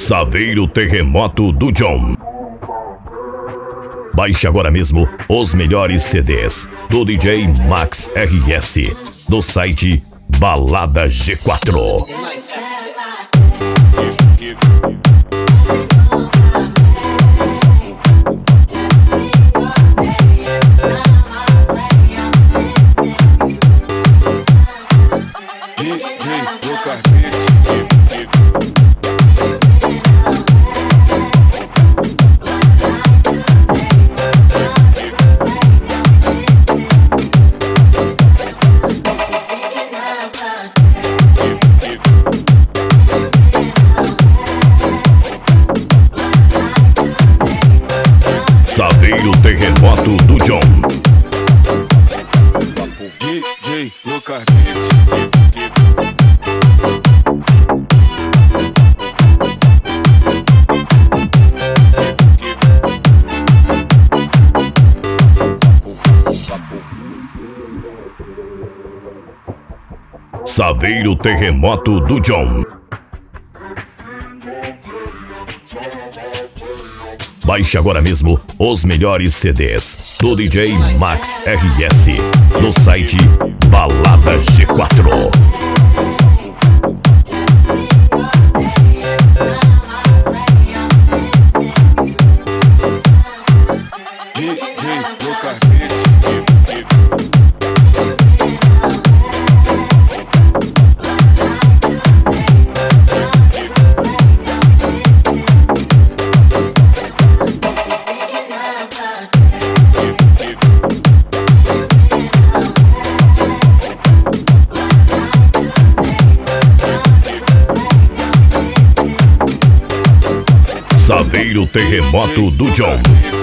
Saveiro Terremoto do John. Baixe agora mesmo os melhores CDs do DJ Max RS do site Balada G4. Saveiro Terremoto do John. DJ Lucas. Saveiro Terremoto do John. Baixe agora mesmo os melhores CDs do DJ Max RS no site Balada G4. Saveiro Terremoto do John.